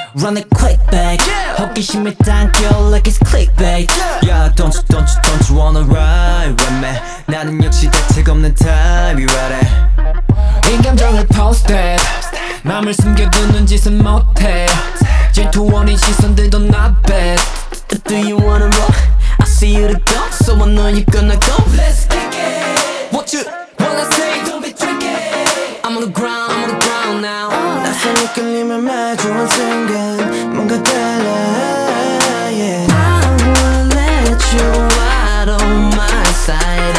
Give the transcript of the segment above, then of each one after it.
run it quick back. 호기심에 당겨 like it's clickbait. Yeah, don't you wanna ride with me? 나는 역시 대책 없는 타입이라래. 이 감정을 post it. 맘을 숨겨두는 짓은 못해. 질투원인 시선들도 not bad. Do you wanna roll? I see you to go, so I know you're gonna go. Let's kick it. What you wanna say? Don't be tricky. I'm on the ground now. 낯선 이끌림을 마주한 순간 뭔가 달라. Yeah. I wanna let you out on my side.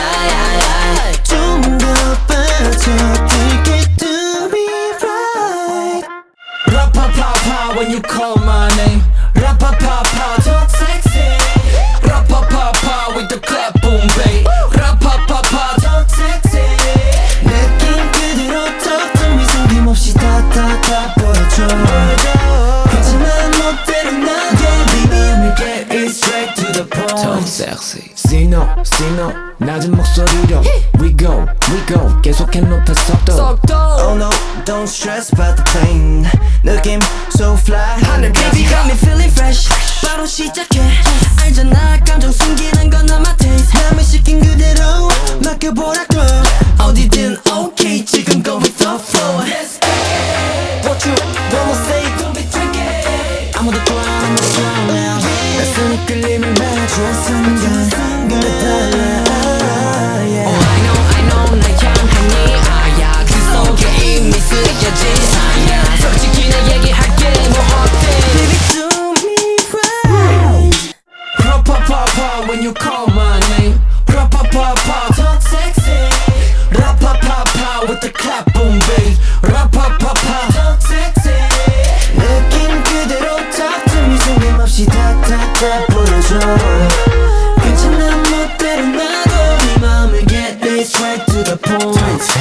좀 더 빠져들게 to be right. Ra-pa-pa-pa when you call my name. Ra-pa-pa-pa talk sexy. Ra-pa-pa-pa with the clap boom babe. Ra-pa-pa-pa talk sexy. 느낌 그대로 talk to me 숨김없이 다 보여줘. 하지만 멋대로 나게 baby we get it straight to the point. Talk sexy. See no 낮은 목소리로 we go 계속해 높여 속도. Oh no, don't stress about the plane. 느낌 so fly. 하늘 Baby got me feeling fresh. 바로 시작해. 알잖아 감정 숨기는 건 not my taste. 남을 시킨 그대로 맡겨보라고. 어디든 okay 지금 go with the flow. What you wanna say? Don't be tricky. I'm on the ground now. 낯선 이끌림을 마주한 순간 뭔가 달라. Yeah. Oh I know 날 향하니 아야 그 속에 이미 쓰여진 사야. 솔직히 나 얘기할게 뭐 어때? Baby do me right. Ra-pa-pa-pa when you call my name. Ra-pa-pa-pa talk sexy. Ra-pa-pa-pa with the clap boom babe. Ra-pa-pa-pa talk sexy. 느낌 그대로 talk to me 숨김없이 다 보여줘. 괜찮아 멋대로 나도 네 맘을 get it straight to the point.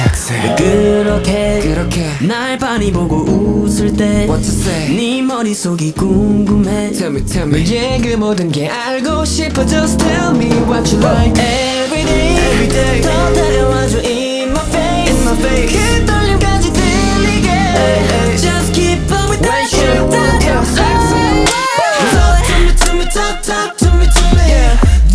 그렇게 날 많이 보고 웃을 때 What to say? 네 머릿속이 궁금해. Tell me 예, 그 모든 게 알고 싶어. Just tell me what you like. Every day 더 다가와줘 in my face. 그 떨림까지 들리게. Just keep up with that shit. Talk to me. Yeah.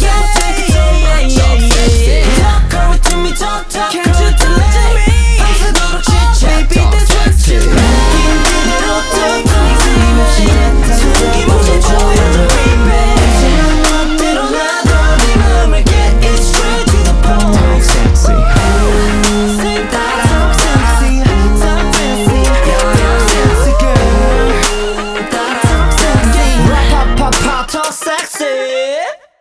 Talk to me. Can't you tell me? 밤새도록 chit-chat. Baby, that's what you like. 그대로 talk to me. 숨김없이 보여줘, baby. 지난 멋대로 나도 네 맘을 get it straight to the point. Talk sexy. Sing that talk sexy. Talk sexy. Sexy girl. That talk sexy. Ra-pa-pa-pa talk sexy.